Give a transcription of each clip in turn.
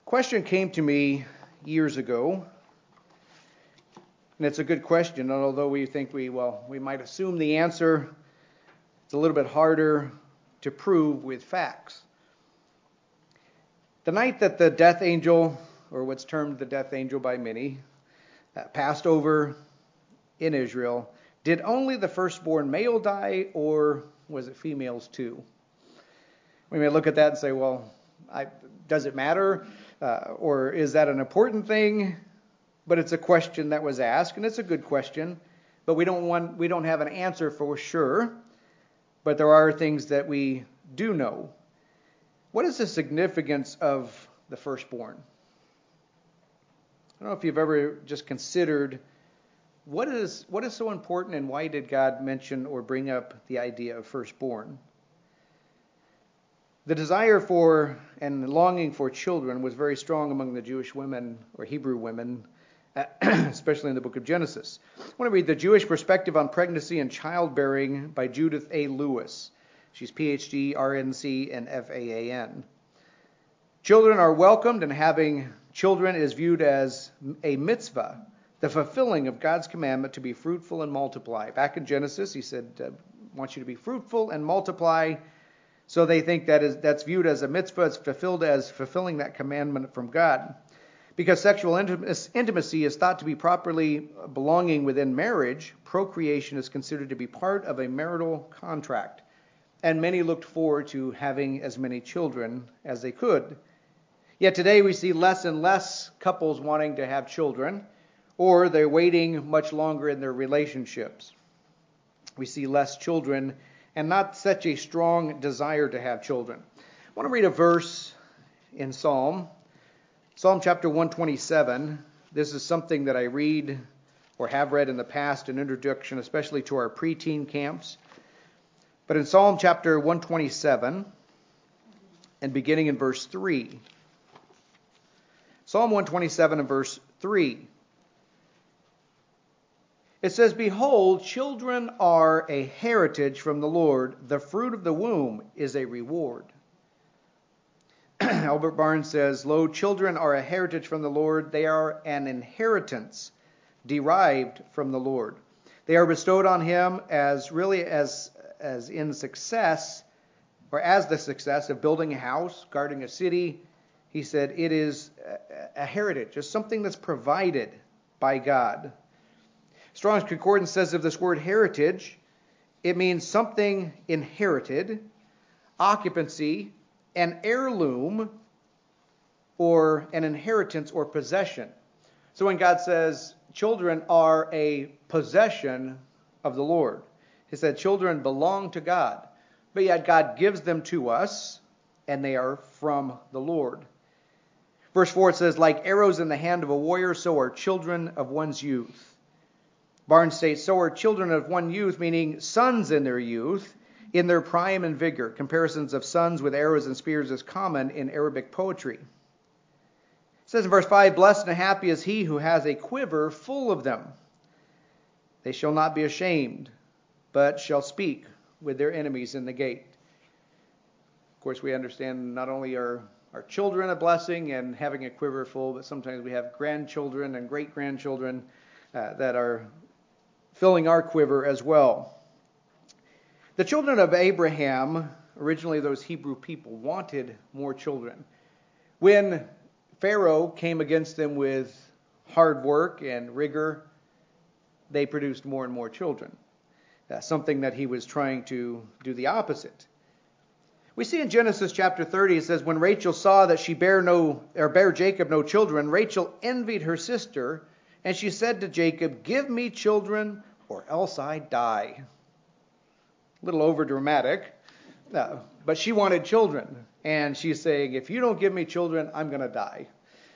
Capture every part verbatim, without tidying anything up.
Question came to me years ago, and it's a good question, and although we think we, well, we might assume the answer, it's a little bit harder to prove with facts. The night that the death angel, or what's termed the death angel by many, uh, passed over in Israel, did only the firstborn male die, or was it females too? We may look at that and say, well, I, does it matter? Uh, or is that an important thing? But it's a question that was asked, and it's a good question. But we don't want, we don't have an answer for sure. But there are things that we do know. What is the significance of the firstborn? I don't know if you've ever just considered what is what is so important, and why did God mention or bring up the idea of firstborn? The desire for and longing for children was very strong among the Jewish women, or Hebrew women, especially in the book of Genesis. I want to read The Jewish Perspective on Pregnancy and Childbearing by Judith A. Lewis. She's P H D, R N C, and F A A N. Children are welcomed, and having children is viewed as a mitzvah, the fulfilling of God's commandment to be fruitful and multiply. Back in Genesis, he said, I want you to be fruitful and multiply. So they think that is that's viewed as a mitzvah. It's fulfilled as fulfilling that commandment from God. Because sexual intimacy is thought to be properly belonging within marriage, procreation is considered to be part of a marital contract. And many looked forward to having as many children as they could. Yet today we see less and less couples wanting to have children, or they're waiting much longer in their relationships. We see less children and not such a strong desire to have children. I want to read a verse in Psalm. Psalm chapter one twenty-seven. This is something that I read or have read in the past, an introduction, especially to our preteen camps. But in Psalm chapter one twenty-seven, and beginning in verse three. Psalm one twenty-seven and verse three. It says, Behold, children are a heritage from the Lord. The fruit of the womb is a reward. Albert Barnes says, Lo, children are a heritage from the Lord. They are an inheritance derived from the Lord. They are bestowed on him as really as, as in success, or as the success of building a house, guarding a city. He said it is a, a heritage, just something that's provided by God. Strong's Concordance says of this word heritage, it means something inherited, occupancy, an heirloom, or an inheritance or possession. So when God says children are a possession of the Lord, he said children belong to God, but yet God gives them to us, and they are from the Lord. Verse four, it says, like arrows in the hand of a warrior, so are children of one's youth. Barnes states, so are children of one youth, meaning sons in their youth, in their prime and vigor. Comparisons of sons with arrows and spears is common in Arabic poetry. It says in verse five, blessed and happy is he who has a quiver full of them. They shall not be ashamed, but shall speak with their enemies in the gate. Of course, we understand not only are our children a blessing and having a quiver full, but sometimes we have grandchildren and great-grandchildren uh, that are filling our quiver as well. The children of Abraham, originally those Hebrew people, wanted more children. When Pharaoh came against them with hard work and rigor, they produced more and more children. That's something that he was trying to do the opposite. We see in Genesis chapter thirty, it says, when Rachel saw that she bare no or bare Jacob no children, Rachel envied her sister, and she said to Jacob, give me children, or else I die. A little over dramatic, uh, but she wanted children, and she's saying, if you don't give me children, I'm going to die.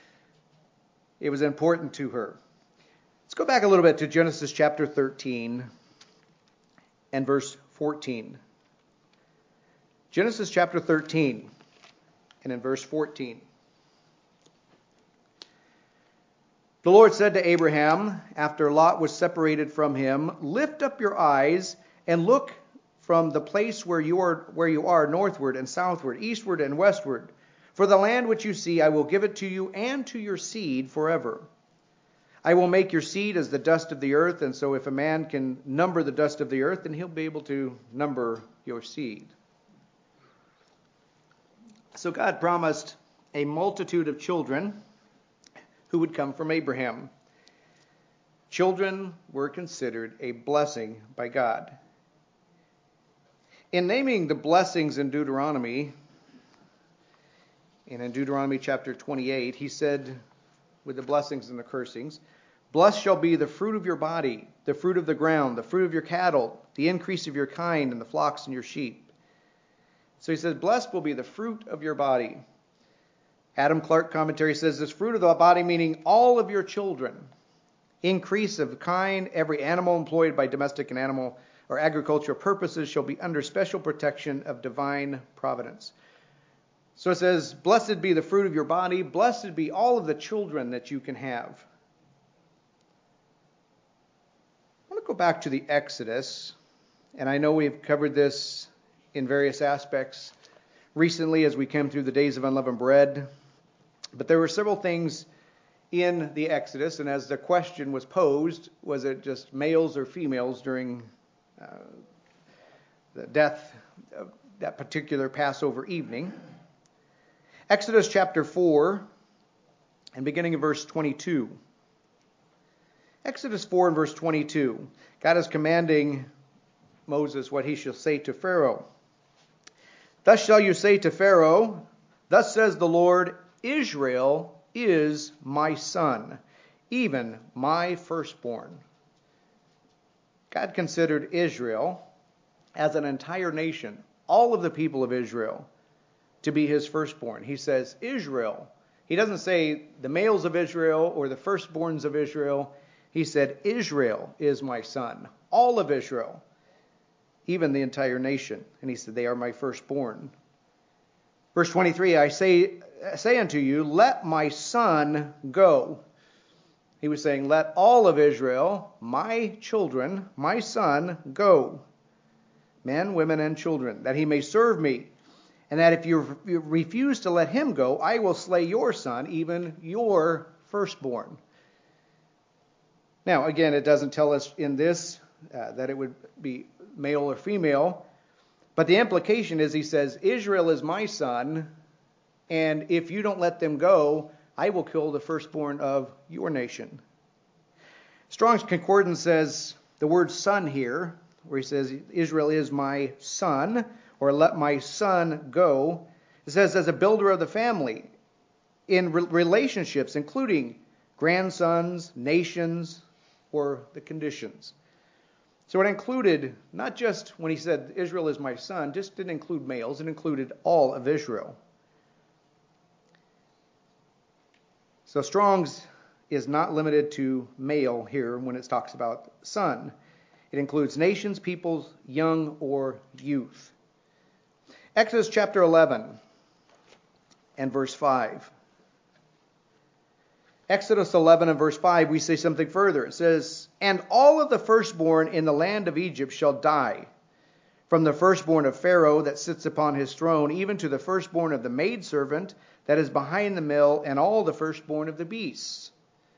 It was important to her. Let's go back a little bit to Genesis chapter thirteen and verse fourteen. Genesis chapter thirteen and in verse fourteen. The Lord said to Abraham, after Lot was separated from him, lift up your eyes and look from the place where you are, where you are northward and southward, eastward and westward. For the land which you see, I will give it to you and to your seed forever. I will make your seed as the dust of the earth, and so if a man can number the dust of the earth, then he'll be able to number your seed. So God promised a multitude of children who would come from Abraham. Children were considered a blessing by God. In naming the blessings in Deuteronomy, and in Deuteronomy chapter twenty-eight, he said, with the blessings and the cursings, blessed shall be the fruit of your body, the fruit of the ground, the fruit of your cattle, the increase of your kind, and the flocks and your sheep. So he says, blessed will be the fruit of your body. Adam Clark commentary says, this fruit of the body meaning all of your children. Increase of kind, every animal employed by domestic and animal or agricultural purposes shall be under special protection of divine providence. So it says, blessed be the fruit of your body, blessed be all of the children that you can have. I want to go back to the Exodus, and I know we've covered this in various aspects recently as we came through the days of unleavened bread, but there were several things in the Exodus, and as the question was posed, was it just males or females during uh, the death of that particular Passover evening? Exodus chapter four, and beginning in verse twenty-two. Exodus four and verse twenty-two. God is commanding Moses what he shall say to Pharaoh. Thus shall you say to Pharaoh, thus says the Lord, Israel is my son, even my firstborn. God considered Israel as an entire nation, all of the people of Israel, to be his firstborn. He says Israel. He doesn't say the males of Israel or the firstborns of Israel. He said Israel is my son. All of Israel. Even the entire nation. And he said they are my firstborn. Verse twenty-three, I say, say unto you, let my son go. He was saying, let all of Israel, my children, my son, go. Men, women, and children, that he may serve me. And that if you refuse to let him go, I will slay your son, even your firstborn. Now, again, it doesn't tell us in this uh, that it would be male or female. But the implication is he says, Israel is my son, and if you don't let them go, I will kill the firstborn of your nation. Strong's Concordance says the word son here, where he says, Israel is my son, or let my son go. It says, as a builder of the family, in re- relationships, including grandsons, nations, or the conditions. So it included, not just when he said, Israel is my son, just didn't include males, it included all of Israel. So Strong's is not limited to male here when it talks about son. It includes nations, peoples, young, or youth. Exodus chapter eleven and verse five. Exodus eleven and verse five, we say something further. It says, and all of the firstborn in the land of Egypt shall die, from the firstborn of Pharaoh that sits upon his throne, even to the firstborn of the maidservant that is behind the mill, and all the firstborn of the beasts.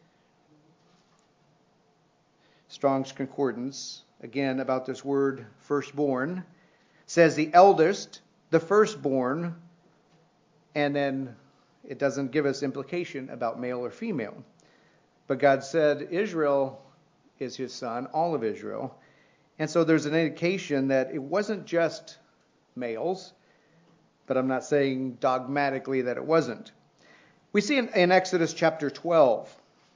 Strong's Concordance, again about this word firstborn, says the eldest, the firstborn, and then it doesn't give us implication about male or female. But God said Israel is his son, all of Israel. And so there's an indication that it wasn't just males, but I'm not saying dogmatically that it wasn't. We see in, in Exodus chapter twelve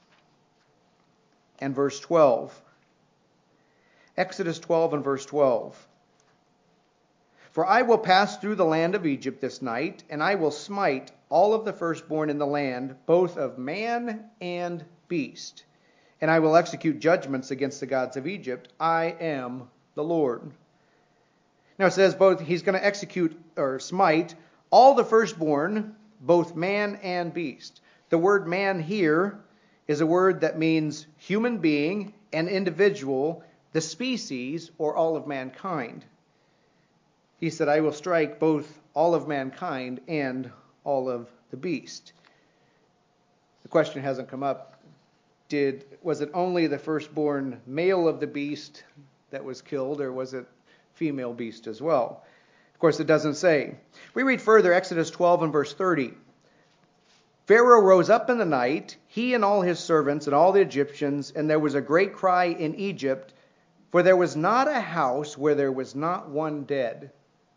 and verse twelve. Exodus twelve and verse twelve. For I will pass through the land of Egypt this night, and I will smite all of the firstborn in the land, both of man and beast. And I will execute judgments against the gods of Egypt. I am the Lord. Now it says both he's going to execute or smite all the firstborn, both man and beast. The word man here is a word that means human being, an individual, the species, or all of mankind. He said, I will strike both all of mankind and all of the beast. The question hasn't come up. Did was it only the firstborn male of the beast that was killed, or was it female beast as well? Of course, it doesn't say. We read further, Exodus twelve and verse thirty. Pharaoh rose up in the night, he and all his servants and all the Egyptians, and there was a great cry in Egypt, for there was not a house where there was not one dead.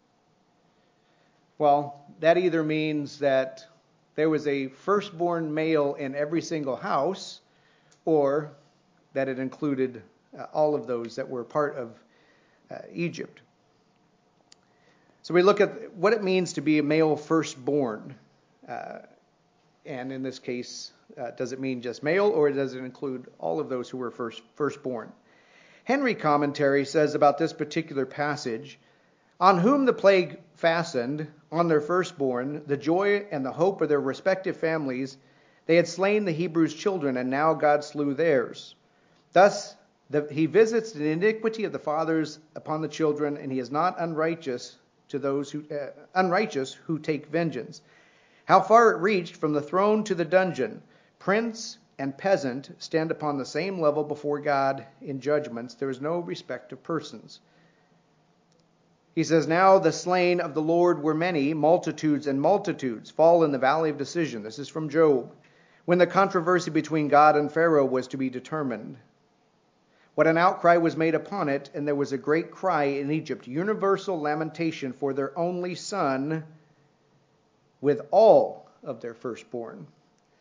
Well, that either means that there was a firstborn male in every single house, or that it included uh, all of those that were part of uh, Egypt. So we look at what it means to be a male firstborn. Uh, and in this case, uh, does it mean just male, or does it include all of those who were first firstborn? Henry commentary says about this particular passage, on whom the plague fastened, on their firstborn, the joy and the hope of their respective families, they had slain the Hebrews' children, and now God slew theirs. Thus the, he visits the iniquity of the fathers upon the children, and he is not unrighteous to those who uh, unrighteous who take vengeance. How far it reached from the throne to the dungeon, prince and peasant stand upon the same level before God in judgments. There is no respect of persons. He says, now the slain of the Lord were many, multitudes and multitudes fall in the valley of decision. This is from Job. When the controversy between God and Pharaoh was to be determined. What an outcry was made upon it, and there was a great cry in Egypt, universal lamentation for their only son with all of their firstborn.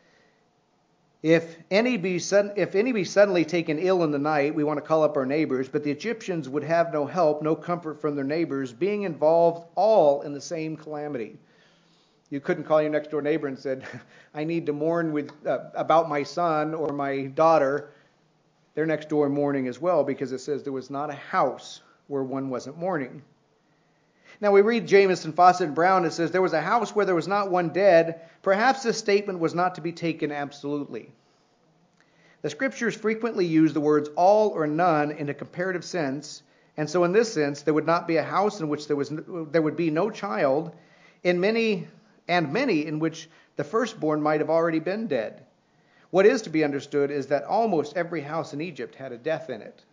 If any be sudden, if any be suddenly taken ill in the night, we want to call up our neighbors, but the Egyptians would have no help, no comfort from their neighbors, being involved all in the same calamity. You couldn't call your next door neighbor and said, I need to mourn with uh, about my son or my daughter. They're next door mourning as well, because it says there was not a house where one wasn't mourning. Now we read Jamieson, Fawcett, and Brown. It says there was a house where there was not one dead. Perhaps this statement was not to be taken absolutely. The scriptures frequently use the words all or none in a comparative sense, and so in this sense there would not be a house in which there was there would be no child, in many and many in which the firstborn might have already been dead. What is to be understood is that almost every house in Egypt had a death in it.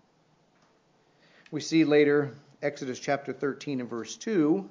We see later, Exodus chapter thirteen and verse two,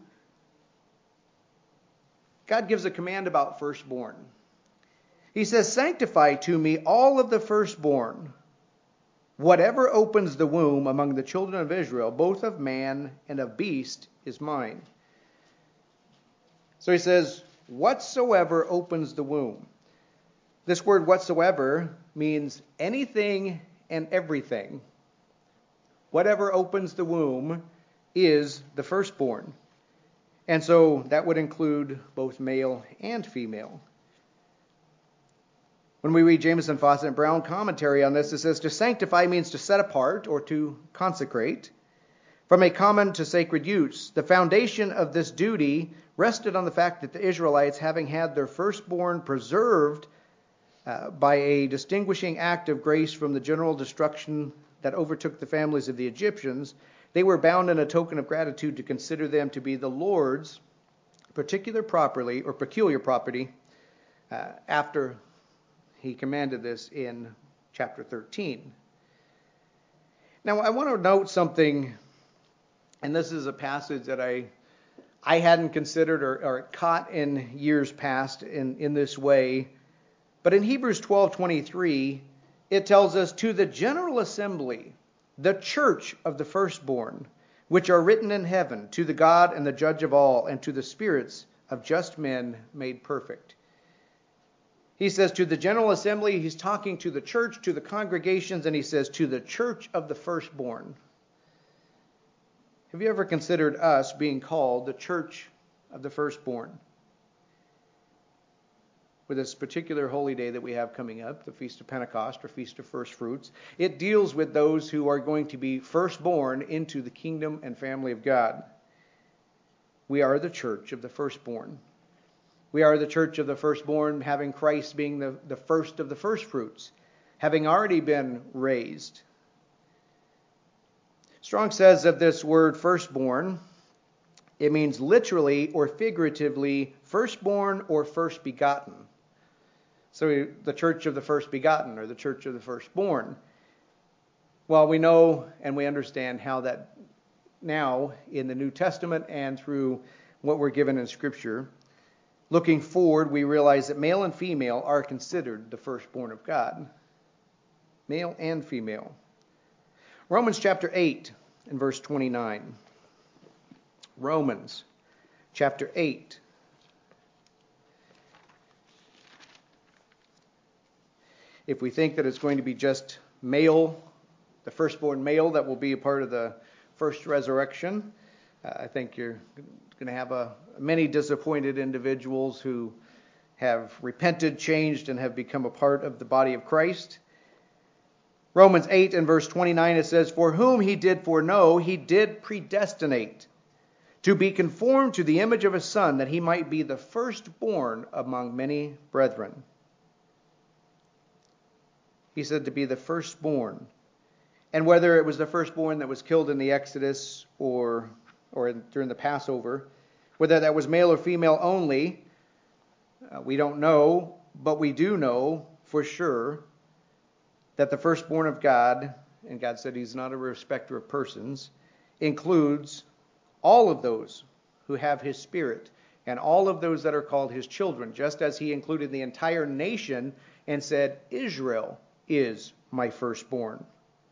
God gives a command about firstborn. He says, sanctify to me all of the firstborn. Whatever opens the womb among the children of Israel, both of man and of beast, is mine. So he says, whatsoever opens the womb. This word whatsoever means anything and everything. Whatever opens the womb is the firstborn. And so that would include both male and female. When we read Jamieson, Fawcett, and Brown commentary on this, it says to sanctify means to set apart or to consecrate from a common to sacred use. The foundation of this duty rested on the fact that the Israelites, having had their firstborn preserved uh, by a distinguishing act of grace from the general destruction that overtook the families of the Egyptians, they were bound in a token of gratitude to consider them to be the Lord's particular property or peculiar property uh, after he commanded this in chapter thirteen. Now, I want to note something, and this is a passage that I I hadn't considered or, or caught in years past in, in this way. But in Hebrews twelve twenty-three, it tells us, to the general assembly, the church of the firstborn, which are written in heaven, to the God and the judge of all, and to the spirits of just men made perfect. He says to the general assembly, he's talking to the church, to the congregations, and he says to the church of the firstborn. Have you ever considered us being called the church of the firstborn? With this particular holy day that we have coming up, the Feast of Pentecost or Feast of First Fruits, it deals with those who are going to be firstborn into the kingdom and family of God. We are the church of the firstborn. We are the church of the firstborn, having Christ being the, the first of the first fruits, having already been raised. Strong says of this word firstborn, It means literally or figuratively firstborn or first begotten. So the church of the first begotten, or the church of the firstborn. Well, we know and we understand how that now in the New Testament and through what we're given in Scripture. Looking forward, we realize that male and female are considered the firstborn of God. Male and female. Romans chapter eight and verse twenty-nine. Romans chapter eight. If we think that it's going to be just male, the firstborn male that will be a part of the first resurrection, uh, I think you're going to have a, many disappointed individuals who have repented, changed, and have become a part of the body of Christ. Romans eight and verse twenty-nine, it says, "For whom he did foreknow, he did predestinate, to be conformed to the image of his Son, that he might be the firstborn among many brethren." He said to be the firstborn. And whether it was the firstborn that was killed in the Exodus or or in, during the Passover, whether that was male or female only, uh, we don't know, but we do know for sure that the firstborn of God, and God said he's not a respecter of persons, includes all of those who have his Spirit and all of those that are called his children, just as he included the entire nation and said, Israel is my firstborn.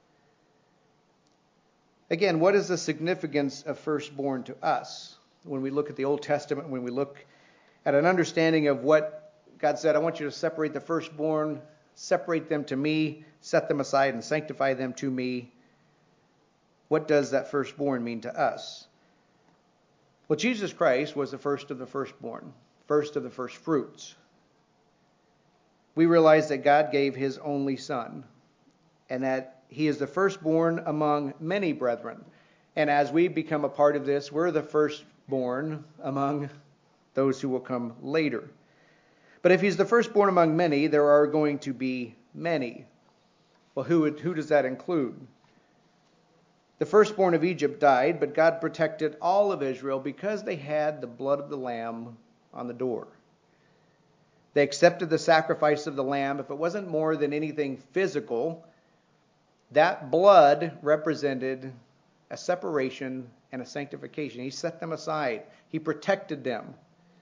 Again, what is the significance of firstborn to us? When we look at the Old Testament, when we look at an understanding of what God said, I want you to separate the firstborn, separate them to me, set them aside and sanctify them to me. What does that firstborn mean to us? Well, Jesus Christ was the first of the firstborn, first of the first fruits. We realize that God gave his only Son, and that he is the firstborn among many brethren. And as we become a part of this, we're the firstborn among those who will come later. But if he's the firstborn among many, there are going to be many. Well, who, would, who does that include? The firstborn of Egypt died, but God protected all of Israel because they had the blood of the Lamb on the door. They accepted the sacrifice of the Lamb. If it wasn't more than anything physical, that blood represented a separation and a sanctification. He set them aside. He protected them.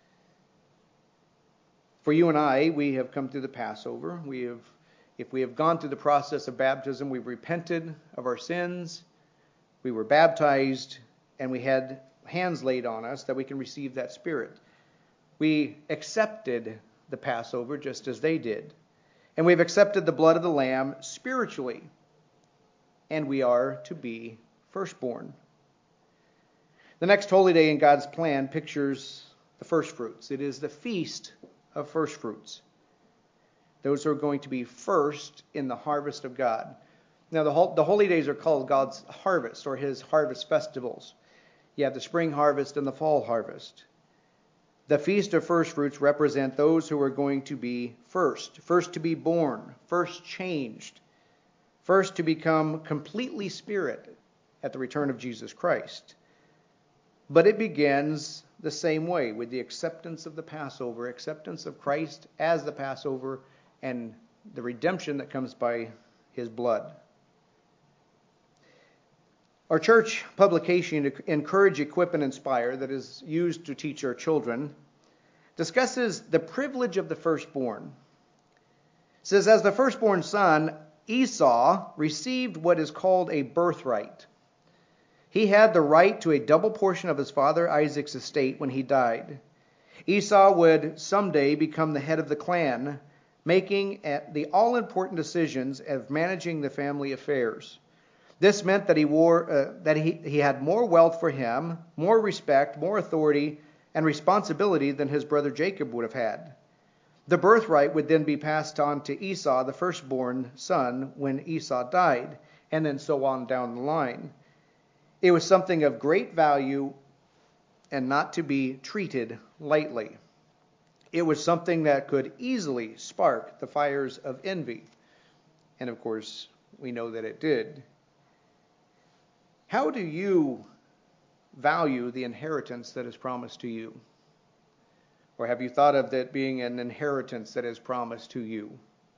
For you and I, we have come through the Passover. We have, if we have gone through the process of baptism, we've repented of our sins. We were baptized, and we had hands laid on us that we can receive that Spirit. We accepted the Passover just as they did. And we've accepted the blood of the Lamb spiritually. And we are to be firstborn. The next holy day in God's plan pictures the first fruits. It is the feast of first fruits. Those are going to be first in the harvest of God. Now, the, the holy days are called God's harvest, or his harvest festivals. You have the spring harvest and the fall harvest. The feast of first fruits represent those who are going to be first. First to be born, first changed. First, to become completely spirit at the return of Jesus Christ. But it begins the same way, with the acceptance of the Passover, acceptance of Christ as the Passover, and the redemption that comes by his blood. Our church publication, Encourage, Equip, and Inspire, that is used to teach our children, discusses the privilege of the firstborn. It says, as the firstborn son, Esau received what is called a birthright. He had the right to a double portion of his father Isaac's estate when he died. Esau would someday become the head of the clan, making the all-important decisions of managing the family affairs. This meant that he wore uh, that he, he had more wealth for him, more respect, more authority, and responsibility than his brother Jacob would have had. The birthright would then be passed on to Esau, the firstborn son, when Esau died, and then so on down the line. It was something of great value and not to be treated lightly. It was something that could easily spark the fires of envy. And of course, we know that it did. How do you value the inheritance that is promised to you? Or have you thought of that being an inheritance that is promised to you?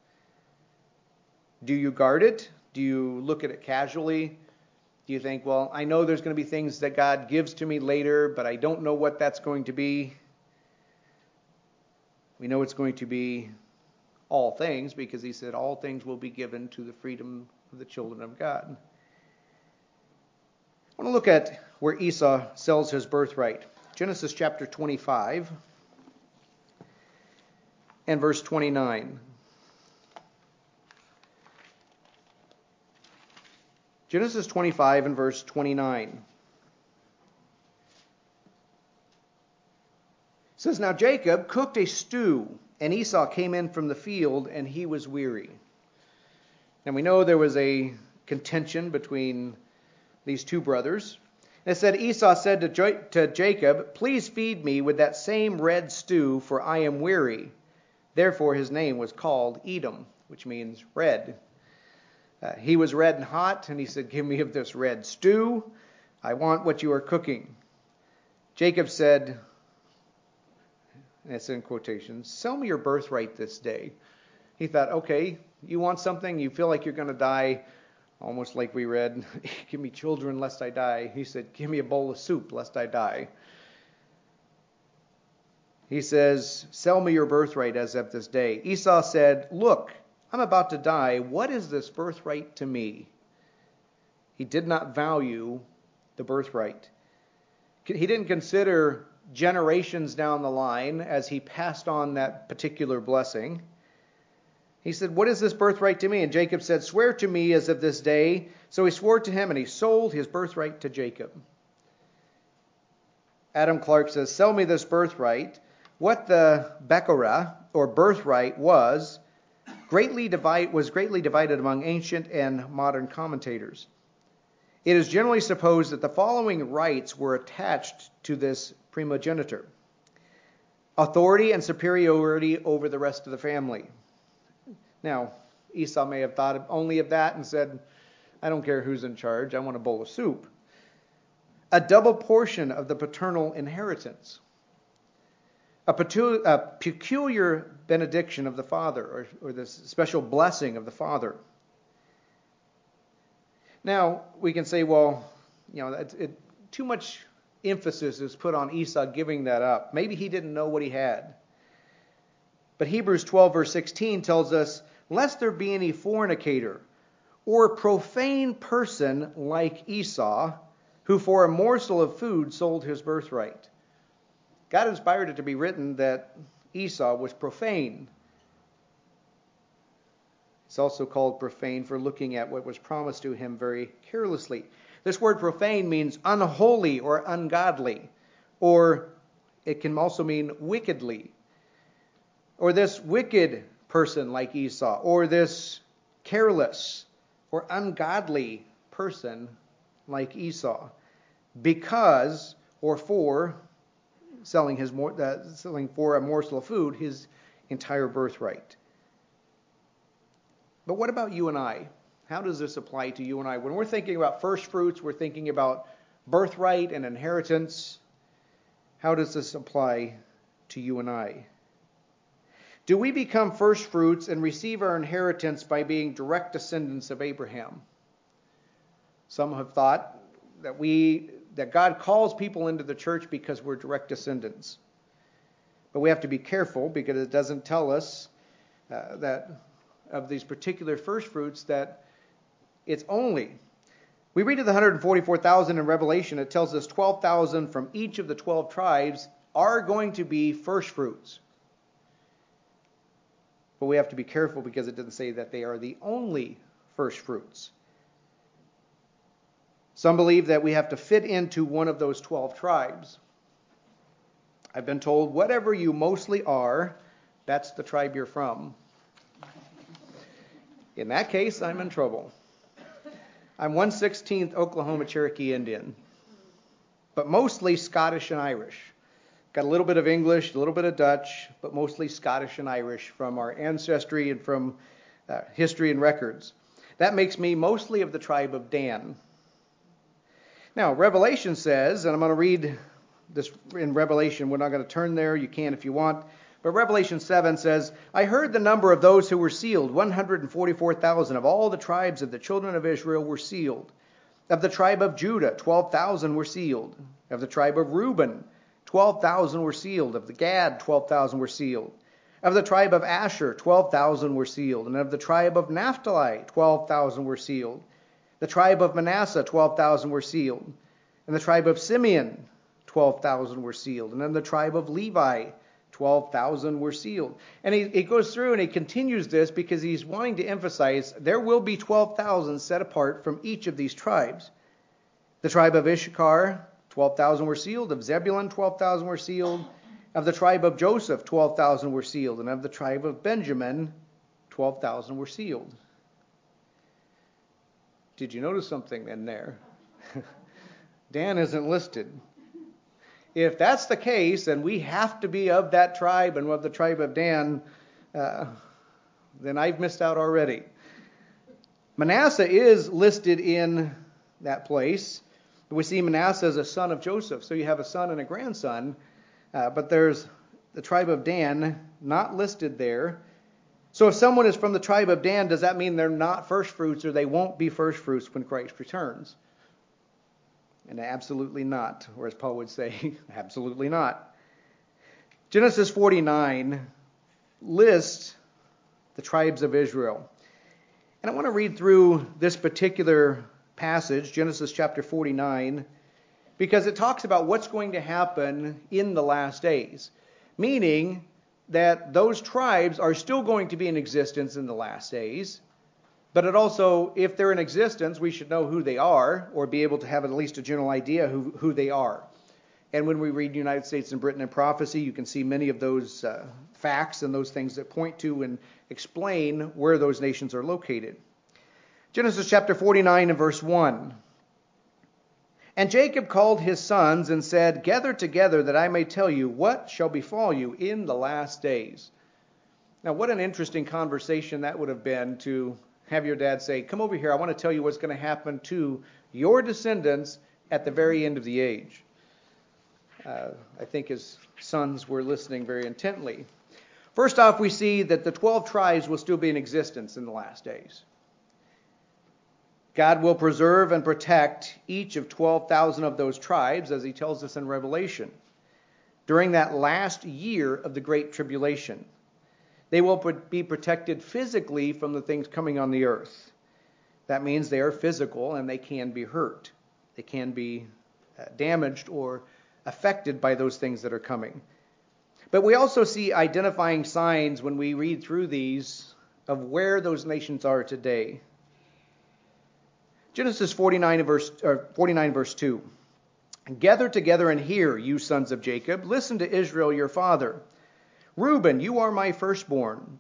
Do you guard it? Do you look at it casually? Do you think, well, I know there's going to be things that God gives to me later, but I don't know what that's going to be? We know it's going to be all things, because he said all things will be given to the freedom of the children of God. I want to look at where Esau sells his birthright. Genesis chapter twenty-five and verse twenty-nine. Genesis twenty-five and verse twenty-nine. It says, "Now Jacob cooked a stew, and Esau came in from the field, and he was weary." And we know there was a contention between these two brothers. And it said, Esau said to, jo- to Jacob, "Please feed me with that same red stew, for I am weary." Therefore his name was called Edom, which means red. Uh, he was red and hot, and he said, "Give me of this red stew. I want what you are cooking." Jacob said, and it's in quotations, "Sell me your birthright this day." He thought, okay, you want something, you feel like you're going to die, almost like we read, "Give me children lest I die." He said, "Give me a bowl of soup lest I die." He says, "Sell me your birthright as of this day." Esau said, "Look, I'm about to die. What is this birthright to me?" He did not value the birthright. He didn't consider generations down the line as he passed on that particular blessing. He said, "What is this birthright to me?" And Jacob said, "Swear to me as of this day." So he swore to him, and he sold his birthright to Jacob. Adam Clark says, "Sell me this birthright." What the Bechorah, or birthright, was greatly divide, was greatly divided among ancient and modern commentators. It is generally supposed that the following rights were attached to this primogeniture: authority and superiority over the rest of the family. Now, Esau may have thought only of that and said, "I don't care who's in charge, I want a bowl of soup." A double portion of the paternal inheritance. A, petu- a peculiar benediction of the father, or, or this special blessing of the father. Now, we can say, well, you know, it, it, too much emphasis is put on Esau giving that up. Maybe he didn't know what he had. But Hebrews twelve verse sixteen tells us, "Lest there be any fornicator or profane person like Esau, who for a morsel of food sold his birthright." God inspired it to be written that Esau was profane. It's also called profane for looking at what was promised to him very carelessly. This word profane means unholy or ungodly, or it can also mean wickedly. Or this wicked person like Esau, or this careless or ungodly person like Esau, because or for selling his uh, selling for a morsel of food his entire birthright. But what about you and I? How does this apply to you and I? When we're thinking about first fruits, we're thinking about birthright and inheritance. How does this apply to you and I? Do we become first fruits and receive our inheritance by being direct descendants of Abraham? Some have thought that we that God calls people into the church because we're direct descendants. But we have to be careful, because it doesn't tell us uh, that of these particular first fruits that it's only. We read of the one hundred forty-four thousand in Revelation. It tells us twelve thousand from each of the twelve tribes are going to be first fruits. But we have to be careful, because it doesn't say that they are the only first fruits. Some believe that we have to fit into one of those twelve tribes. I've been told, whatever you mostly are, that's the tribe you're from. In that case, I'm in trouble. I'm one sixteenth Oklahoma Cherokee Indian, but mostly Scottish and Irish. Got a little bit of English, a little bit of Dutch, but mostly Scottish and Irish from our ancestry and from uh, history and records. That makes me mostly of the tribe of Dan. Now, Revelation says, and I'm going to read this in Revelation. We're not going to turn there. You can if you want. But Revelation seven says, I heard the number of those who were sealed. one hundred forty-four thousand of all the tribes of the children of Israel were sealed. Of the tribe of Judah, twelve thousand were sealed. Of the tribe of Reuben, twelve thousand were sealed. Of the Gad, twelve thousand were sealed. Of the tribe of Asher, twelve thousand were sealed. And of the tribe of Naphtali, twelve thousand were sealed. The tribe of Manasseh, twelve thousand were sealed. And the tribe of Simeon, twelve thousand were sealed. And then the tribe of Levi, twelve thousand were sealed. And he, he goes through and he continues this because he's wanting to emphasize there will be twelve thousand set apart from each of these tribes. The tribe of Issachar, twelve thousand were sealed. Of Zebulun, twelve thousand were sealed. Of the tribe of Joseph, twelve thousand were sealed. And of the tribe of Benjamin, twelve thousand were sealed. Did you notice something in there? Dan isn't listed. If that's the case, and we have to be of that tribe and of the tribe of Dan, uh, then I've missed out already. Manasseh is listed in that place. We see Manasseh as a son of Joseph. So you have a son and a grandson. Uh, but there's the tribe of Dan not listed there. So if someone is from the tribe of Dan, does that mean they're not first fruits or they won't be first fruits when Christ returns? And absolutely not. Or as Paul would say, absolutely not. Genesis forty-nine lists the tribes of Israel. And I want to read through this particular passage, Genesis chapter forty-nine, because it talks about what's going to happen in the last days. Meaning that those tribes are still going to be in existence in the last days. But it also, if they're in existence, we should know who they are, or be able to have at least a general idea who, who they are. And when we read United States and Britain in Prophecy, you can see many of those uh, facts and those things that point to and explain where those nations are located. Genesis chapter forty-nine and verse one. And Jacob called his sons and said, Gather together that I may tell you what shall befall you in the last days. Now, what an interesting conversation that would have been to have your dad say, come over here, I want to tell you what's going to happen to your descendants at the very end of the age. Uh, I think his sons were listening very intently. First off, we see that the twelve tribes will still be in existence in the last days. God will preserve and protect each of twelve thousand of those tribes, as he tells us in Revelation, during that last year of the Great Tribulation. They will be protected physically from the things coming on the earth. That means they are physical and they can be hurt. They can be uh, damaged or affected by those things that are coming. But we also see identifying signs when we read through these of where those nations are today. Genesis forty-nine verse, or forty-nine verse two. Gather together and hear, you sons of Jacob. Listen to Israel your father. Reuben, you are my firstborn,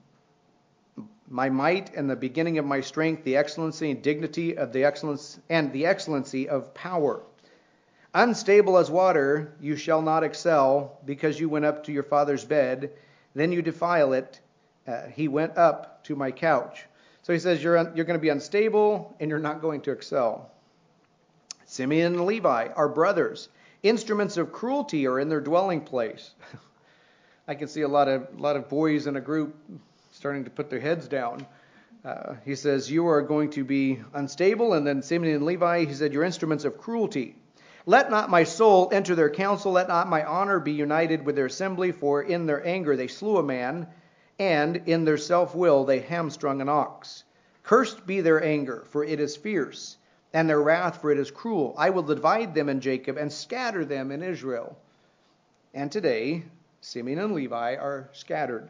my might and the beginning of my strength, the excellency and dignity of the excellence and the excellency of power. Unstable as water, you shall not excel, because you went up to your father's bed, then you defile it. Uh, he went up to my couch. So he says you're un- you're going to be unstable and you're not going to excel. Simeon and Levi are brothers. Instruments of cruelty are in their dwelling place. I can see a lot of a lot of boys in a group starting to put their heads down. Uh, he says, you are going to be unstable. And then Simeon and Levi, he said, you're instruments of cruelty. Let not my soul enter their council. Let not my honor be united with their assembly. For in their anger they slew a man, and in their self-will they hamstrung an ox. Cursed be their anger, for it is fierce, and their wrath, for it is cruel. I will divide them in Jacob and scatter them in Israel. And today Simeon and Levi are scattered.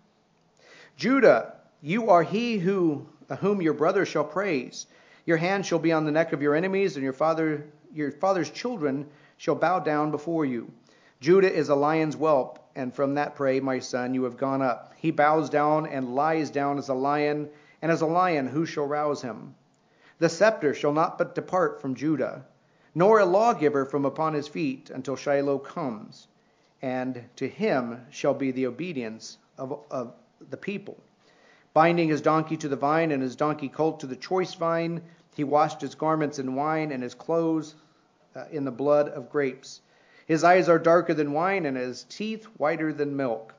Judah, you are he who whom your brother shall praise. Your hand shall be on the neck of your enemies, and your father your father's children shall bow down before you. Judah is a lion's whelp, and from that prey, my son, you have gone up. He bows down and lies down as a lion, and as a lion who shall rouse him? The scepter shall not but depart from Judah, nor a lawgiver from upon his feet, until Shiloh comes. And to him shall be the obedience of, of the people. Binding his donkey to the vine and his donkey colt to the choice vine, he washed his garments in wine and his clothes uh, in the blood of grapes. His eyes are darker than wine, and his teeth whiter than milk.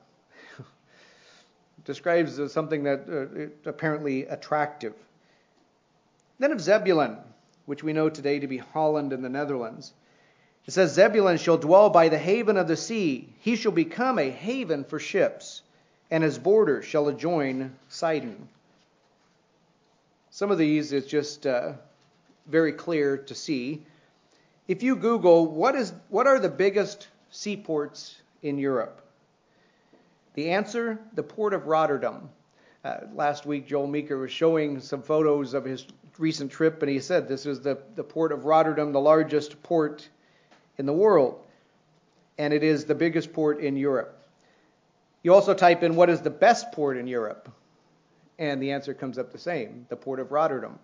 Describes uh, something that uh, apparently attractive. Then of Zebulun, which we know today to be Holland and the Netherlands. It says, Zebulun shall dwell by the haven of the sea. He shall become a haven for ships, and his border shall adjoin Sidon. Some of these is just uh, very clear to see. If you Google, what is what are the biggest seaports in Europe? The answer, the port of Rotterdam. Uh, last week, Joel Meeker was showing some photos of his recent trip, and he said this is the, the port of Rotterdam, the largest port in the world. And it is the biggest port in Europe. You also type in what is the best port in Europe, and the answer comes up the same, the port of Rotterdam.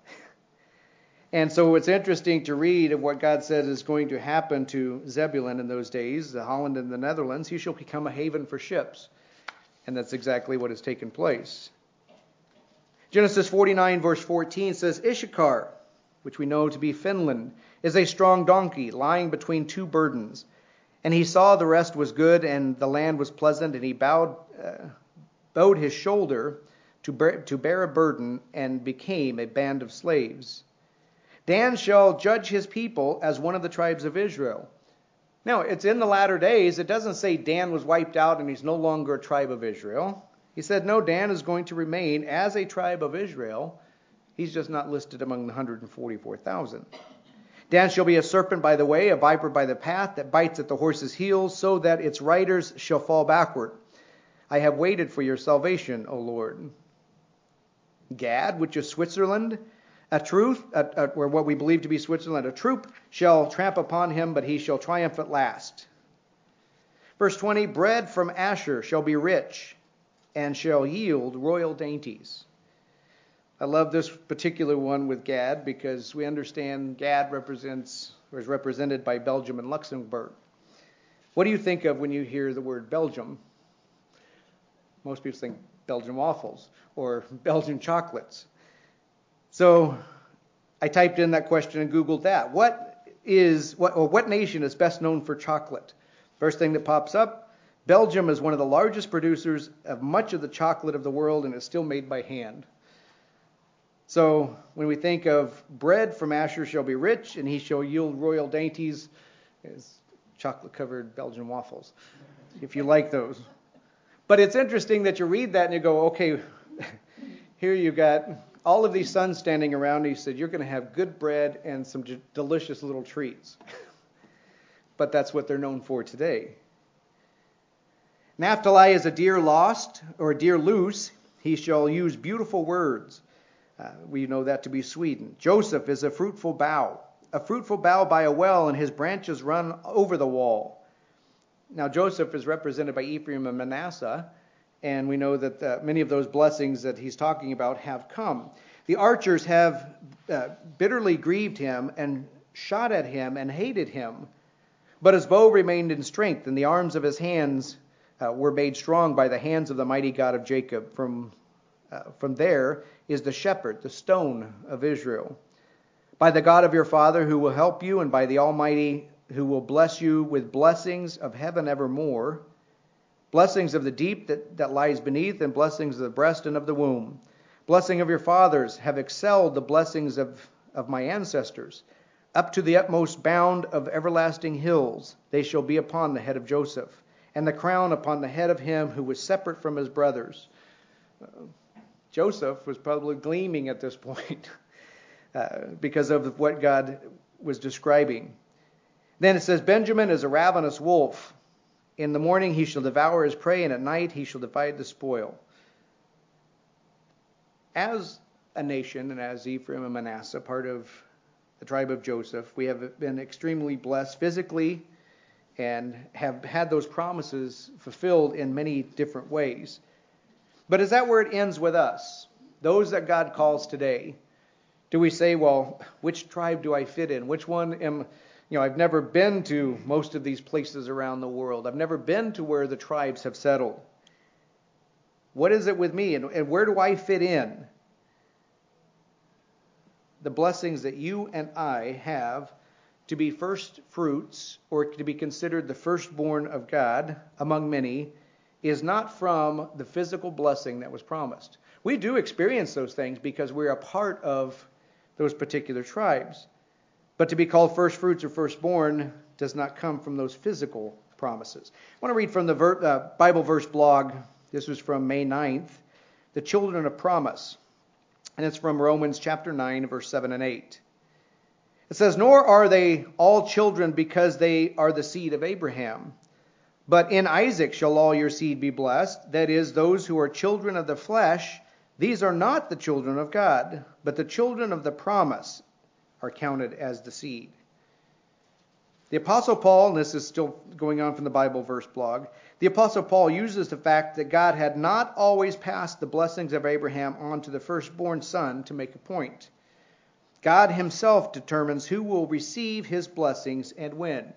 And so it's interesting to read of what God says is going to happen to Zebulun in those days, the Holland and the Netherlands. He shall become a haven for ships. And that's exactly what has taken place. Genesis forty-nine verse fourteen says, Issachar, which we know to be Finland, is a strong donkey lying between two burdens. And he saw the rest was good, and the land was pleasant, and he bowed, uh, bowed his shoulder to bear, to bear a burden, and became a band of slaves. Dan shall judge his people as one of the tribes of Israel. Now, it's in the latter days. It doesn't say Dan was wiped out and he's no longer a tribe of Israel. He said, no, Dan is going to remain as a tribe of Israel. He's just not listed among the one hundred forty-four thousand. Dan shall be a serpent by the way, a viper by the path, that bites at the horse's heels, so that its riders shall fall backward. I have waited for your salvation, O Lord. Gad, which is Switzerland, a truth, a, a, or what we believe to be Switzerland, a troop shall tramp upon him, but he shall triumph at last. Verse twenty, bread from Asher shall be rich, and shall yield royal dainties. I love this particular one with Gad, because we understand Gad represents, or is represented by Belgium and Luxembourg. What do you think of when you hear the word Belgium? Most people think Belgian waffles or Belgian chocolates. So I typed in that question and Googled that. What is what or what nation is best known for chocolate? First thing that pops up, Belgium is one of the largest producers of much of the chocolate of the world, and is still made by hand. So when we think of bread from Asher shall be rich, and he shall yield royal dainties, is chocolate-covered Belgian waffles, if you like those. But it's interesting that you read that and you go, okay, here you got all of these sons standing around, and he said, you're going to have good bread and some d- delicious little treats. But that's what they're known for today. Naphtali is a deer lost, or a deer loose. He shall use beautiful words. Uh, we know that to be Sweden. Joseph is a fruitful bough, a fruitful bough by a well, and his branches run over the wall. Now Joseph is represented by Ephraim and Manasseh, and we know that uh, many of those blessings that he's talking about have come. The archers have uh, bitterly grieved him and shot at him and hated him. But his bow remained in strength, and the arms of his hands uh, were made strong by the hands of the mighty God of Jacob. From, uh, from there is the shepherd, the stone of Israel. By the God of your father who will help you, and by the Almighty who will bless you with blessings of heaven evermore, blessings of the deep that, that lies beneath, and blessings of the breast and of the womb. Blessing of your fathers have excelled the blessings of, of my ancestors. Up to the utmost bound of everlasting hills they shall be upon the head of Joseph, and the crown upon the head of him who was separate from his brothers. Uh, Joseph was probably gleaming at this point uh, because of what God was describing. Then it says, Benjamin is a ravenous wolf. In the morning he shall devour his prey, and at night he shall divide the spoil. As a nation, and as Ephraim and Manasseh, part of the tribe of Joseph, we have been extremely blessed physically and have had those promises fulfilled in many different ways. But is that where it ends with us? Those that God calls today? Do we say, well, which tribe do I fit in? Which one am You know, I've never been to most of these places around the world. I've never been to where the tribes have settled. What is it with me, and, and where do I fit in? The blessings that you and I have to be first fruits or to be considered the firstborn of God among many is not from the physical blessing that was promised. We do experience those things because we're a part of those particular tribes. But to be called first fruits or firstborn does not come from those physical promises. I want to read from the ver- uh, Bible verse blog. This was from May ninth. The children of promise. And it's from Romans chapter nine, verse seven and eight. It says, "Nor are they all children because they are the seed of Abraham. But in Isaac shall all your seed be blessed. That is, those who are children of the flesh. These are not the children of God, but the children of the promise are counted as the seed." The Apostle Paul, and this is still going on from the Bible verse blog, the Apostle Paul uses the fact that God had not always passed the blessings of Abraham on to the firstborn son to make a point. God himself determines who will receive his blessings and when.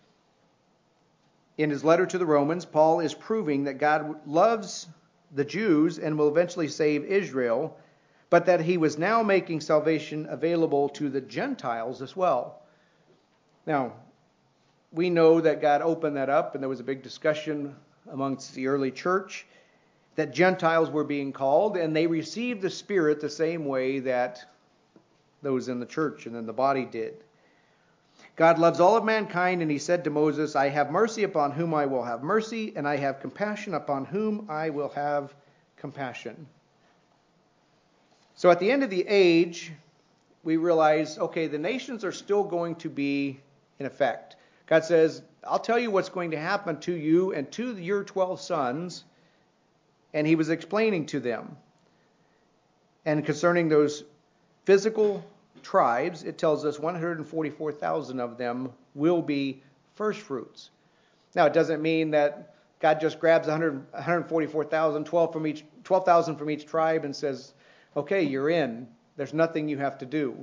In his letter to the Romans, Paul is proving that God loves the Jews and will eventually save Israel, but that he was now making salvation available to the Gentiles as well. Now, we know that God opened that up, and there was a big discussion amongst the early church that Gentiles were being called, and they received the Spirit the same way that those in the church and in the body did. God loves all of mankind, and he said to Moses, "I have mercy upon whom I will have mercy, and I have compassion upon whom I will have compassion." So at the end of the age, we realize, okay, the nations are still going to be in effect. God says, I'll tell you what's going to happen to you and to your twelve sons. And he was explaining to them. And concerning those physical tribes, it tells us one hundred forty-four thousand of them will be first fruits. Now, it doesn't mean that God just grabs one hundred, one hundred forty-four thousand, twelve from each, twelve thousand from each tribe and says, okay, you're in. There's nothing you have to do.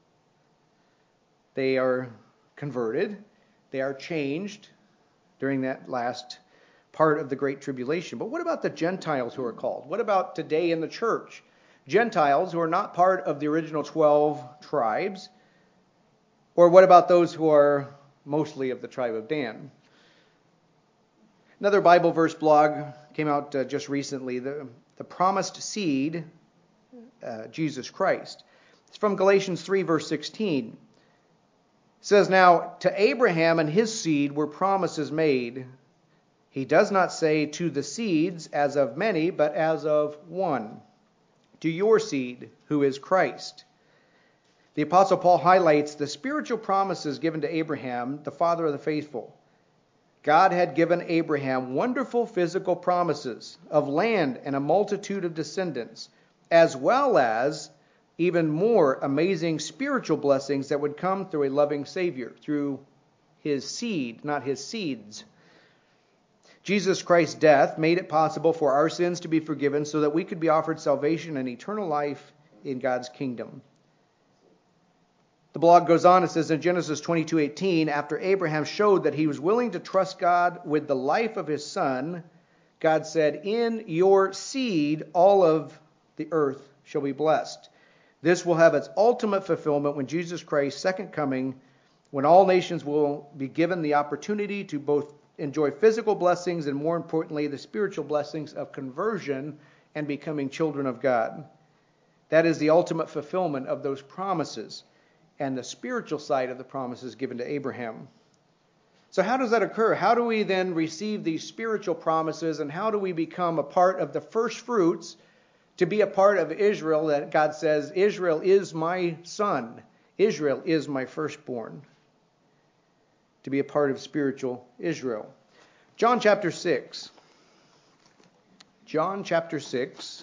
They are converted. They are changed during that last part of the Great Tribulation. But what about the Gentiles who are called? What about today in the church? Gentiles who are not part of the original twelve tribes? Or what about those who are mostly of the tribe of Dan? Another Bible verse blog came out uh, just recently. The, the promised seed, uh, Jesus Christ. It's from Galatians three, verse sixteen. It says, "Now to Abraham and his seed were promises made. He does not say to the seeds as of many, but as of one. To your seed, who is Christ." The Apostle Paul highlights the spiritual promises given to Abraham, the father of the faithful. God had given Abraham wonderful physical promises of land and a multitude of descendants, as well as even more amazing spiritual blessings that would come through a loving Savior, through his seed, not his seeds. Jesus Christ's death made it possible for our sins to be forgiven so that we could be offered salvation and eternal life in God's kingdom. The blog goes on, it says in Genesis twenty-two eighteen, after Abraham showed that he was willing to trust God with the life of his son, God said, "In your seed all of the earth shall be blessed." This will have its ultimate fulfillment when Jesus Christ's second coming, when all nations will be given the opportunity to both enjoy physical blessings and, more importantly, the spiritual blessings of conversion and becoming children of God. That is the ultimate fulfillment of those promises and the spiritual side of the promises given to Abraham. So how does that occur? How do we then receive these spiritual promises, and how do we become a part of the first fruits to be a part of Israel, that God says, Israel is my son. Israel is my firstborn. To be a part of spiritual Israel. John chapter six. John chapter six.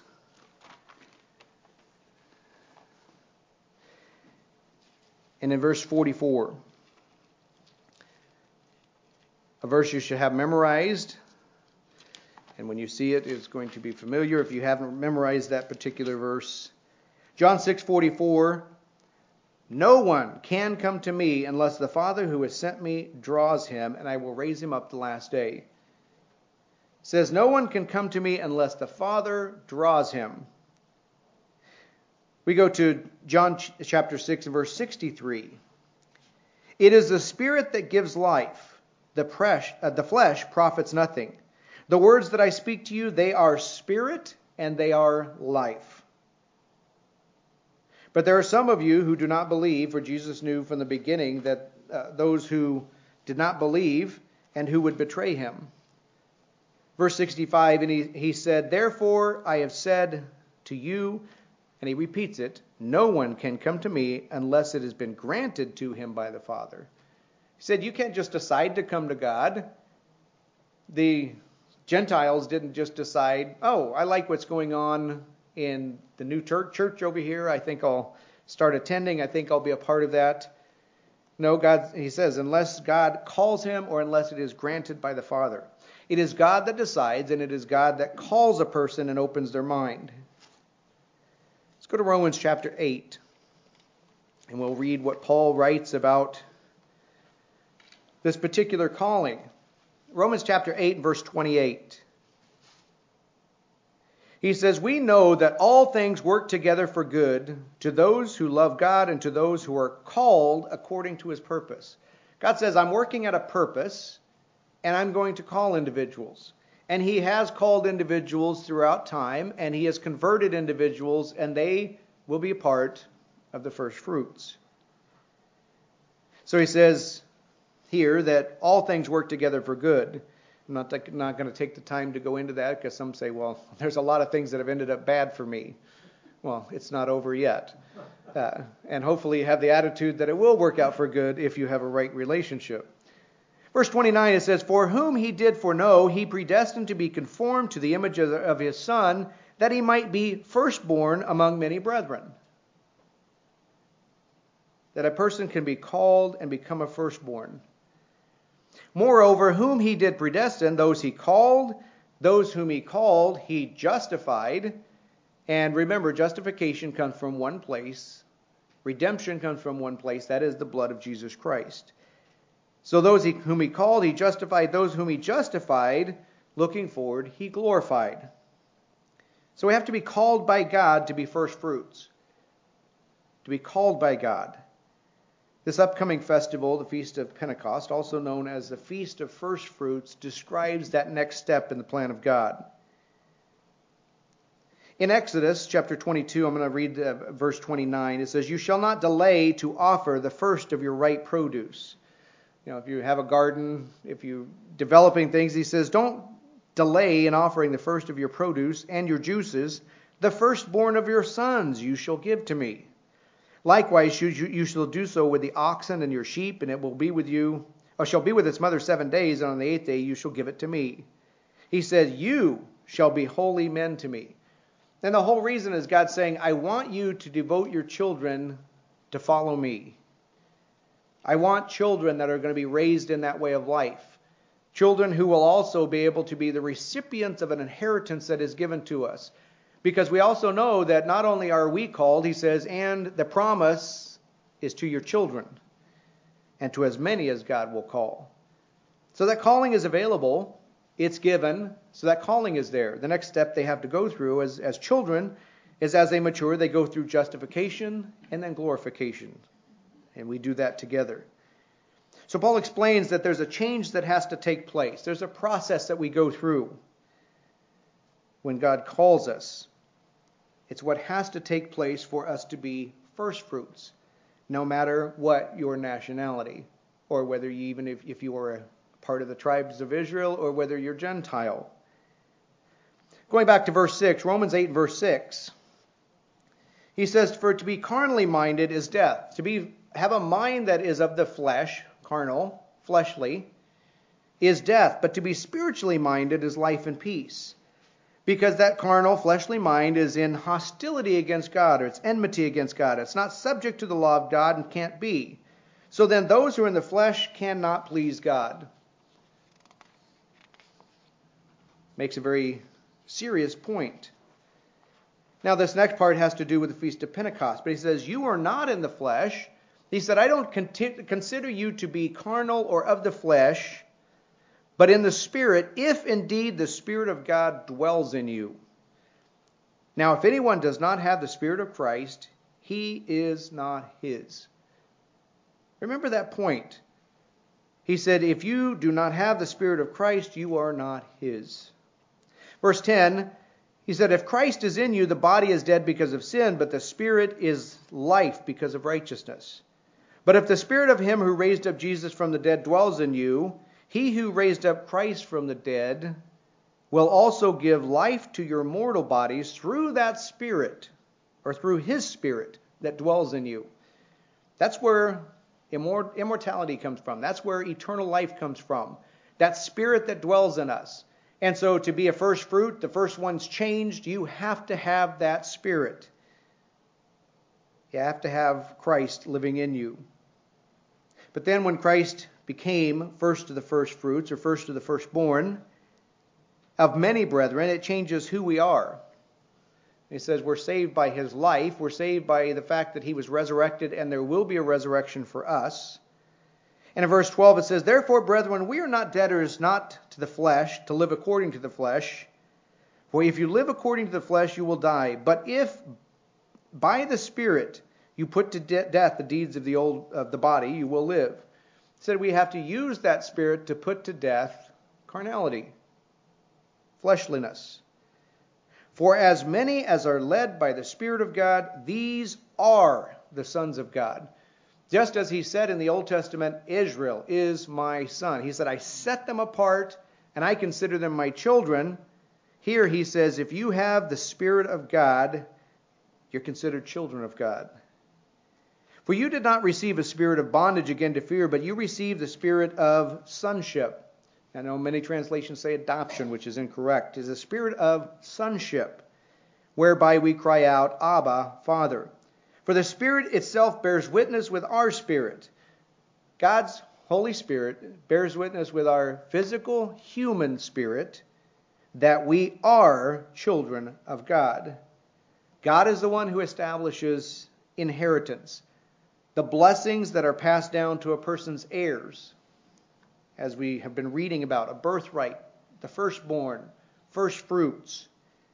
And in verse forty-four. A verse you should have memorized. And when you see it, it's going to be familiar if you haven't memorized that particular verse. John six forty-four. No one can come to me unless the Father who has sent me draws him, and I will raise him up the last day. It says, no one can come to me unless the Father draws him. We go to John chapter six and verse sixty-three. It is the Spirit that gives life. The, pres- uh, the flesh profits nothing. The words that I speak to you, they are spirit and they are life. But there are some of you who do not believe, for Jesus knew from the beginning that uh, those who did not believe and who would betray him. Verse sixty-five, and he, he said, therefore I have said to you, and he repeats it, no one can come to me unless it has been granted to him by the Father. He said, you can't just decide to come to God. The Gentiles didn't just decide, oh, I like what's going on in the new church, church over here. I think I'll start attending. I think I'll be a part of that. No, God, he says, unless God calls him or unless it is granted by the Father. It is God that decides, and it is God that calls a person and opens their mind. Let's go to Romans chapter eight, and we'll read what Paul writes about this particular calling. Romans chapter eight, verse twenty-eight. He says, we know that all things work together for good to those who love God and to those who are called according to his purpose. God says, I'm working at a purpose, and I'm going to call individuals. And he has called individuals throughout time, and he has converted individuals, and they will be a part of the first fruits. So he says here that all things work together for good. I'm not, not going to take the time to go into that, because some say, well, there's a lot of things that have ended up bad for me. Well, it's not over yet. Uh, and hopefully you have the attitude that it will work out for good if you have a right relationship. Verse twenty-nine, it says, for whom he did foreknow, he predestined to be conformed to the image of, of his Son, that he might be firstborn among many brethren. That a person can be called and become a firstborn. Moreover, whom he did predestine, those he called, those whom he called, he justified. And remember, justification comes from one place. Redemption comes from one place. That is the blood of Jesus Christ. So those he, whom he called, he justified. Those whom he justified, looking forward, he glorified. So we have to be called by God to be first fruits. To be called by God. This upcoming festival, the Feast of Pentecost, also known as the Feast of First Fruits, describes that next step in the plan of God. In Exodus chapter twenty-two, I'm going to read uh, verse twenty-nine. It says, you shall not delay to offer the first of your ripe produce. You know, if you have a garden, if you're developing things, he says, don't delay in offering the first of your produce and your juices. The firstborn of your sons you shall give to me. Likewise, you, you shall do so with the oxen and your sheep, and it will be with you, or shall be with its mother seven days, and on the eighth day you shall give it to me. He said, you shall be holy men to me. And the whole reason is God saying, I want you to devote your children to follow me. I want children that are going to be raised in that way of life. Children who will also be able to be the recipients of an inheritance that is given to us. Because we also know that not only are we called, he says, and the promise is to your children and to as many as God will call. So that calling is available. It's given. So that calling is there. The next step they have to go through as, as children is as they mature, they go through justification and then glorification. And we do that together. So Paul explains that there's a change that has to take place. There's a process that we go through when God calls us. It's what has to take place for us to be first fruits, no matter what your nationality, or whether you even if, if you are a part of the tribes of Israel, or whether you're Gentile. Going back to verse six, Romans eight, verse six, he says, for to be carnally minded is death. To be have a mind that is of the flesh, carnal, fleshly, is death. But to be spiritually minded is life and peace. Because that carnal, fleshly mind is in hostility against God, or it's enmity against God. It's not subject to the law of God and can't be. So then those who are in the flesh cannot please God. Makes a very serious point. Now this next part has to do with the Feast of Pentecost. But he says, you are not in the flesh. He said, I don't consider you to be carnal or of the flesh, but in the Spirit, if indeed the Spirit of God dwells in you. Now, if anyone does not have the Spirit of Christ, he is not his. Remember that point. He said, if you do not have the Spirit of Christ, you are not his. Verse ten, he said, if Christ is in you, the body is dead because of sin, but the Spirit is life because of righteousness. But if the Spirit of him who raised up Jesus from the dead dwells in you, he who raised up Christ from the dead will also give life to your mortal bodies through that Spirit, or through his Spirit that dwells in you. That's where immor- immortality comes from. That's where eternal life comes from. That Spirit that dwells in us. And so to be a first fruit, the first one's changed, you have to have that Spirit. You have to have Christ living in you. But then when Christ became first of the first fruits, or first of the firstborn of many brethren, it changes who we are. He says we're saved by his life. We're saved by the fact that he was resurrected, and there will be a resurrection for us. And in verse twelve it says, therefore, brethren, we are not debtors not to the flesh, to live according to the flesh. For if you live according to the flesh, you will die. But if by the Spirit you put to de- death the deeds of the old of the body, you will live. He said we have to use that Spirit to put to death carnality, fleshliness. For as many as are led by the Spirit of God, these are the sons of God. Just as he said in the Old Testament, Israel is my son. He said, I set them apart and I consider them my children. Here he says, if you have the Spirit of God, you're considered children of God. For you did not receive a spirit of bondage again to fear, but you received the spirit of sonship. I know many translations say adoption, which is incorrect. It's a spirit of sonship, whereby we cry out, Abba, Father. For the Spirit itself bears witness with our spirit. God's Holy Spirit bears witness with our physical, human spirit that we are children of God. God is the one who establishes inheritance, the blessings that are passed down to a person's heirs, as we have been reading about, a birthright, the firstborn, first fruits.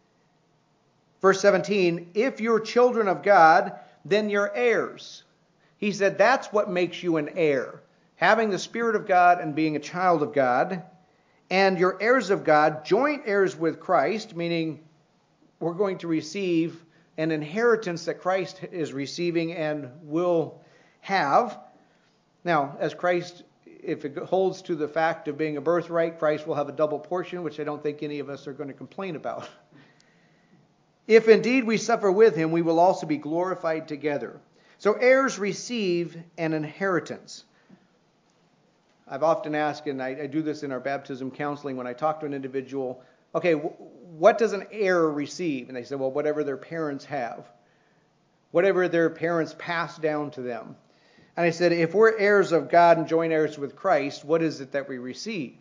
Verse seventeen, if you're children of God, then you're heirs. He said that's what makes you an heir. Having the Spirit of God and being a child of God. And you're heirs of God, joint heirs with Christ, meaning we're going to receive an inheritance that Christ is receiving and will have. Now, as Christ, if it holds to the fact of being a birthright, Christ will have a double portion, which I don't think any of us are going to complain about. If indeed we suffer with him, we will also be glorified together. So heirs receive an inheritance. I've often asked, and I, I do this in our baptism counseling, when I talk to an individual, okay, w- what does an heir receive? And they say, well, whatever their parents have. Whatever their parents pass down to them. And I said, if we're heirs of God and joint heirs with Christ, what is it that we receive?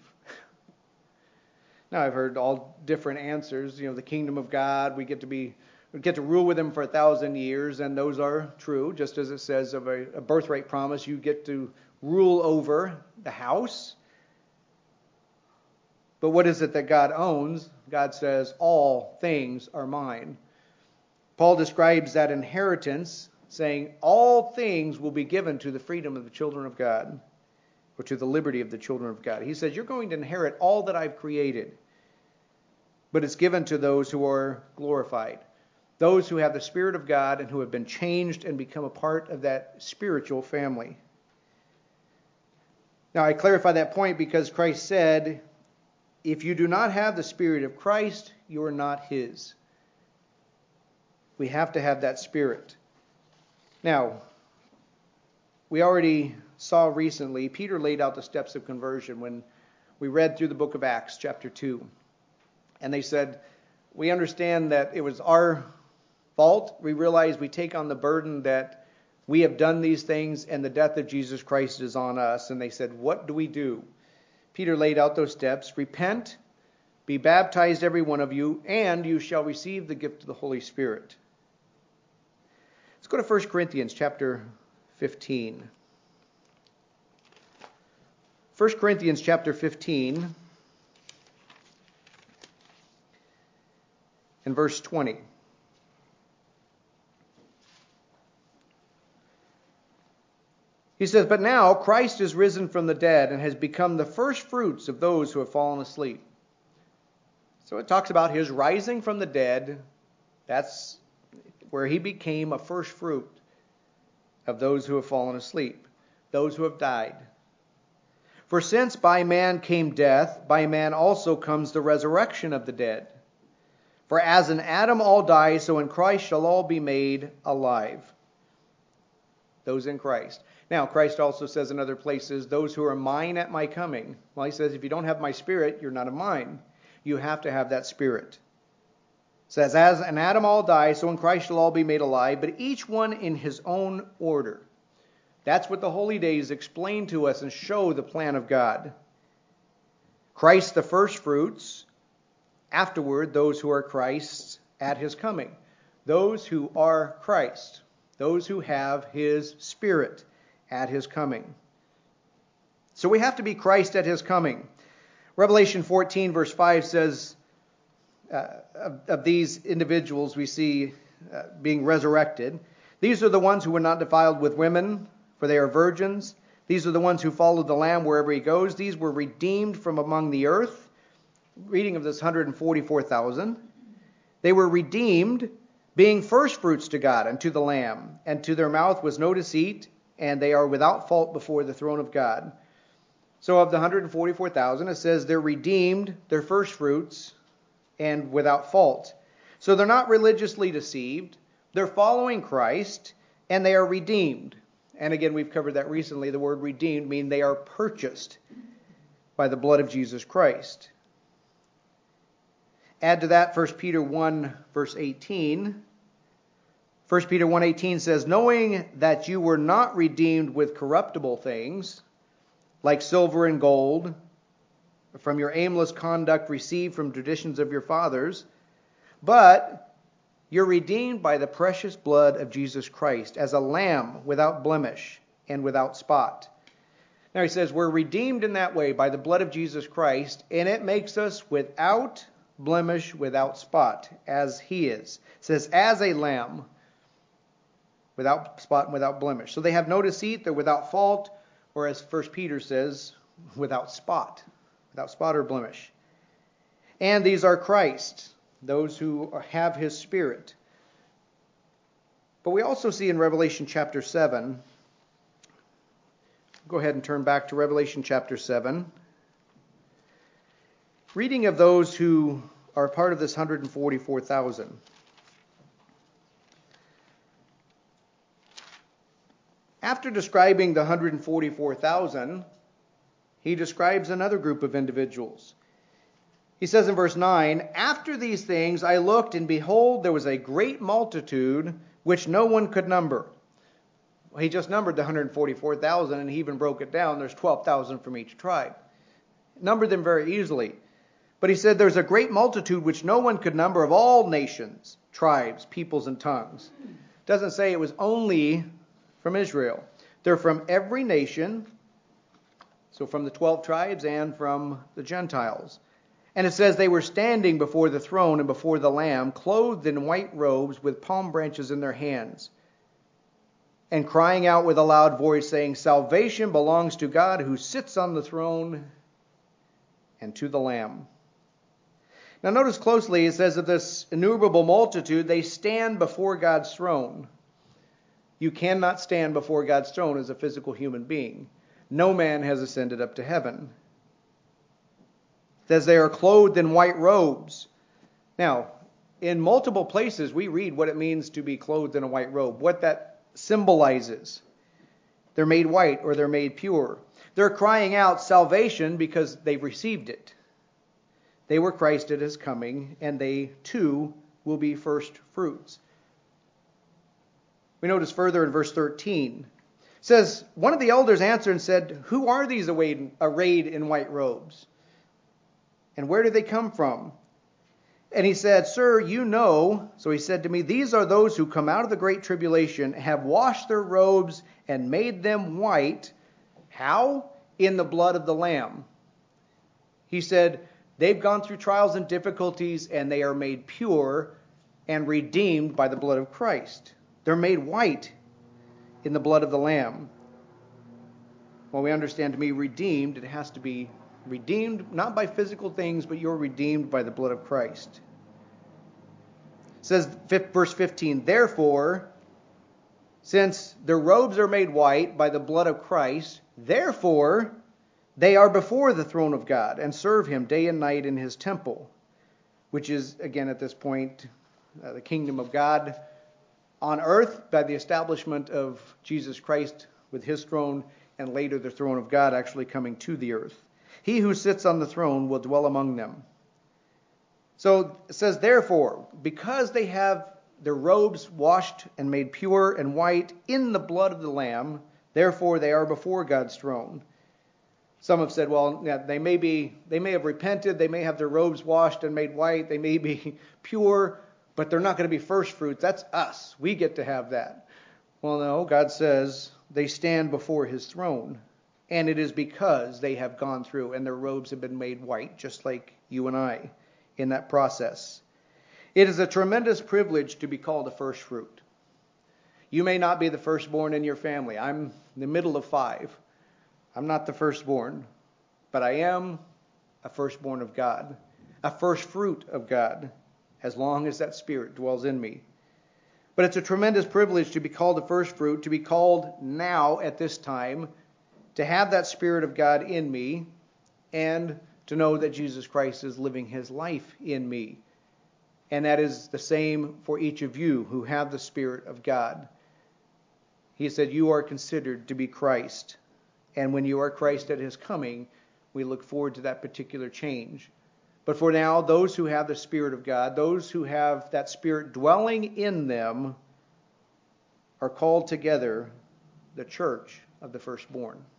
Now, I've heard all different answers. You know, the kingdom of God, we get to be, we get to rule with him for a thousand years, and those are true. Just as it says of a, a birthright promise, you get to rule over the house. But what is it that God owns? God says, all things are mine. Paul describes that inheritance, saying, all things will be given to the freedom of the children of God, or to the liberty of the children of God. He says, you're going to inherit all that I've created. But it's given to those who are glorified. Those who have the Spirit of God and who have been changed and become a part of that spiritual family. Now, I clarify that point because Christ said, if you do not have the Spirit of Christ, you are not his. We have to have that Spirit. Now, we already saw recently, Peter laid out the steps of conversion when we read through the book of Acts, chapter two. And they said, we understand that it was our fault. We realize we take on the burden that we have done these things and the death of Jesus Christ is on us. And they said, what do we do? Peter laid out those steps. Repent, be baptized every one of you, and you shall receive the gift of the Holy Spirit. Let's go to First Corinthians chapter fifteen. First Corinthians chapter fifteen and verse twenty. He says, but now Christ is risen from the dead and has become the first fruits of those who have fallen asleep. So it talks about his rising from the dead. That's where he became a first fruit of those who have fallen asleep, those who have died. For since by man came death, by man also comes the resurrection of the dead. For as in Adam all die, so in Christ shall all be made alive. Those in Christ. Now, Christ also says in other places, those who are mine at my coming. Well, he says, if you don't have my spirit, you're not of mine. You have to have that spirit. It says, as in Adam all die, so in Christ shall all be made alive, but each one in his own order. That's what the holy days explain to us and show the plan of God. Christ the first fruits, afterward those who are Christ's at his coming. Those who are Christ, those who have his spirit at his coming. So we have to be Christ at his coming. Revelation fourteen verse five says, uh, of, of these individuals we see uh, being resurrected, these are the ones who were not defiled with women, for they are virgins. These are the ones who followed the Lamb wherever he goes. These were redeemed from among the earth. Reading of this one hundred forty-four thousand. They were redeemed, being firstfruits to God and to the Lamb. And to their mouth was no deceit, and they are without fault before the throne of God. So of the one hundred forty-four thousand, it says they're redeemed, they're firstfruits, and without fault. So they're not religiously deceived. They're following Christ, and they are redeemed. And again, we've covered that recently. The word redeemed means they are purchased by the blood of Jesus Christ. Add to that First Peter one, verse eighteen. First Peter one eighteen says, knowing that you were not redeemed with corruptible things, like silver and gold, from your aimless conduct received from traditions of your fathers, but you're redeemed by the precious blood of Jesus Christ, as a lamb without blemish and without spot. Now he says we're redeemed in that way by the blood of Jesus Christ, and it makes us without blemish, without spot, as he is. It says, as a lamb, without spot and without blemish. So they have no deceit, they're without fault, or as First Peter says, without spot, without spot or blemish. And these are Christ, those who have his spirit. But we also see in Revelation chapter seven, go ahead and turn back to Revelation chapter seven. Reading of those who are part of this one hundred forty-four thousand. After describing the one hundred forty-four thousand, he describes another group of individuals. He says in verse nine, after these things I looked, and behold, there was a great multitude which no one could number. Well, he just numbered the one hundred forty-four thousand, and he even broke it down. There's twelve thousand from each tribe. Numbered them very easily. But he said there's a great multitude which no one could number, of all nations, tribes, peoples, and tongues. It doesn't say it was only from Israel. They're from every nation, so from the twelve tribes and from the Gentiles. And it says they were standing before the throne and before the Lamb, clothed in white robes with palm branches in their hands, and crying out with a loud voice, saying, salvation belongs to God who sits on the throne and to the Lamb. Now notice closely, it says of this innumerable multitude, they stand before God's throne. You cannot stand before God's throne as a physical human being. No man has ascended up to heaven. It says they are clothed in white robes. Now, in multiple places we read what it means to be clothed in a white robe, what that symbolizes. They're made white or they're made pure. They're crying out salvation because they've received it. They were Christ at his coming, and they too will be first fruits. We notice further in verse thirteen. It says, one of the elders answered and said, who are these arrayed in white robes? And where do they come from? And he said, sir, you know. So he said to me, these are those who come out of the great tribulation, have washed their robes and made them white. How? In the blood of the Lamb. He said, they've gone through trials and difficulties, and they are made pure and redeemed by the blood of Christ. They're made white in the blood of the Lamb. Well, we understand to be redeemed, it has to be redeemed not by physical things, but you're redeemed by the blood of Christ. It says, verse fifteen, therefore, since their robes are made white by the blood of Christ, therefore they are before the throne of God and serve him day and night in his temple, which is, again, at this point, uh, the kingdom of God on earth by the establishment of Jesus Christ with his throne, and later the throne of God actually coming to the earth. He who sits on the throne will dwell among them. So it says, therefore, because they have their robes washed and made pure and white in the blood of the Lamb, therefore they are before God's throne. Some have said, well, yeah, they may be, they may have repented, they may have their robes washed and made white, they may be pure, but they're not going to be first fruits. That's us. We get to have that. Well, no, God says they stand before his throne, and it is because they have gone through and their robes have been made white, just like you and I in that process. It is a tremendous privilege to be called a first fruit. You may not be the firstborn in your family. I'm in the middle of five. I'm not the firstborn, but I am a firstborn of God, a first fruit of God, as long as that Spirit dwells in me. But it's a tremendous privilege to be called a first fruit, to be called now at this time, to have that Spirit of God in me, and to know that Jesus Christ is living his life in me. And that is the same for each of you who have the Spirit of God. He said, you are considered to be Christ. And when you are Christ at his coming, we look forward to that particular change. But for now, those who have the Spirit of God, those who have that Spirit dwelling in them, are called together the church of the firstborn.